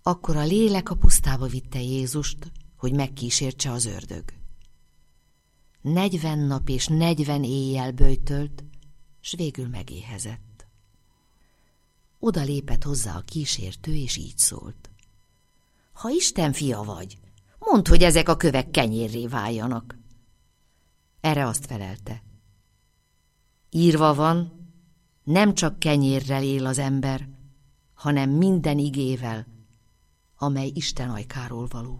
Akkor a lélek a pusztába vitte Jézust, hogy megkísértse az ördög. 40 nap és 40 éjjel böjtölt, s végül megéhezett. Oda lépett hozzá a kísértő, és így szólt: ha Isten fia vagy, mondd, hogy ezek a kövek kenyérré váljanak. Erre azt felelte: írva van, nem csak kenyérrel él az ember, hanem minden igével, amely Isten ajkáról való.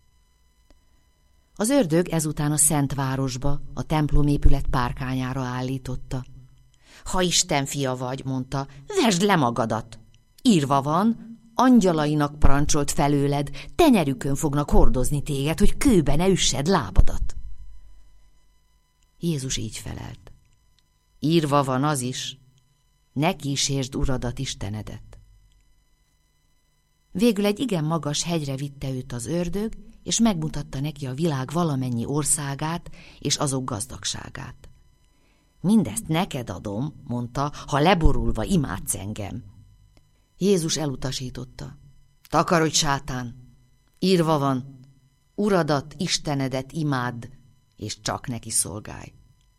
Az ördög ezután a szent városba, a templomépület párkányára állította. Ha Isten fia vagy, mondta, vesd le magadat. Írva van, angyalainak parancsolt felőled, tenyerükön fognak hordozni téged, hogy kőbe ne üssed lábadat. Jézus így felelt: írva van az is, ne kísértsd Uradat, Istenedet. Végül egy igen magas hegyre vitte őt az ördög, és megmutatta neki a világ valamennyi országát és azok gazdagságát. Mindezt neked adom, mondta, ha leborulva imádsz engem. Jézus elutasította: takarodj, sátán! Írva van, Uradat, Istenedet imádd, és csak neki szolgálj.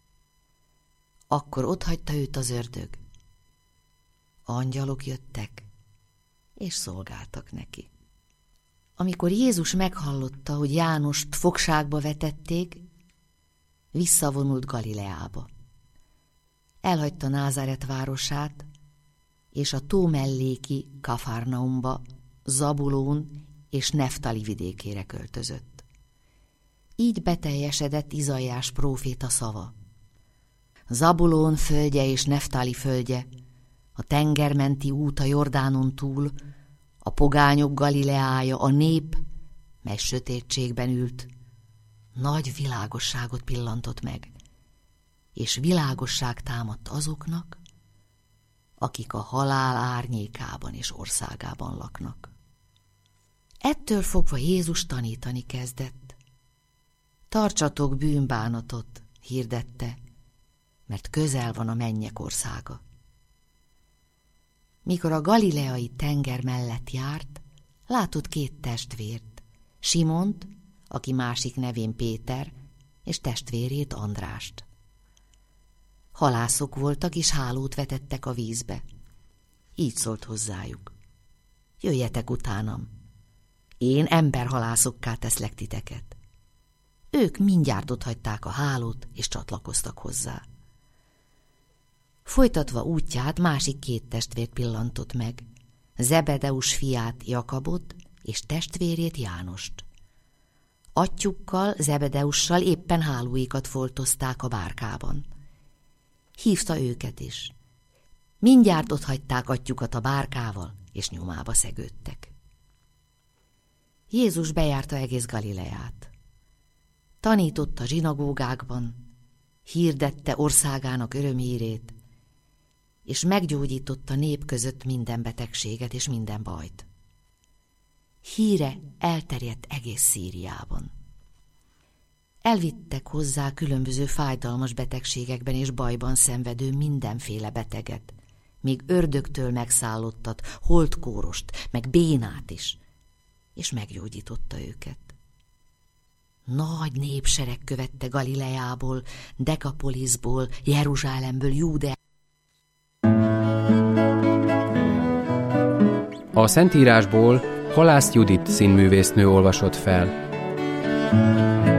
Akkor otthagyta őt az ördög. Angyalok jöttek, és szolgáltak neki. Amikor Jézus meghallotta, hogy Jánost fogságba vetették, visszavonult Galileába. Elhagyta Názáret városát, és a tó melléki Kafarnaumba, Zabulón és Neftali vidékére költözött. Így beteljesedett Izaiás próféta szava: Zabulón földje és Neftali földje, a tengermenti út a Jordánon túl, a pogányok Galileája, a nép, mely sötétségben ült, nagy világosságot pillantott meg, és világosság támadt azoknak, akik a halál árnyékában és országában laknak. Ettől fogva Jézus tanítani kezdett. Tartsatok bűnbánatot, hirdette, mert közel van a mennyek országa. Mikor a galileai tenger mellett járt, látott 2 testvért, Simont, aki másik nevén Péter, és testvérét Andrást. Halászok voltak, és hálót vetettek a vízbe. Így szólt hozzájuk: jöjjetek utánam, én emberhalászokká teszlek titeket. Ők mindjárt otthagyták a hálót, és csatlakoztak hozzá. Folytatva útját másik 2 testvért pillantott meg, Zebedeus fiát Jakabot és testvérét Jánost. Atyjukkal, Zebedeussal éppen hálóikat foltozták a bárkában. Hívta őket is. Mindjárt otthagyták atyjukat a bárkával, és nyomába szegődtek. Jézus bejárta egész Galileát. Tanította zsinagógákban, hirdette országának örömhírét, és meggyógyította nép között minden betegséget és minden bajt. Híre elterjedt egész Szíriában. Elvittek hozzá különböző fájdalmas betegségekben és bajban szenvedő mindenféle beteget, még ördögtől megszállottat, holtkórost, meg bénát is, és meggyógyította őket. Nagy népsereg követte Galileából, Dekapoliszból, Jeruzsálemből, Júdeából. A Szentírásból Halász Judit színművésznő olvasott fel.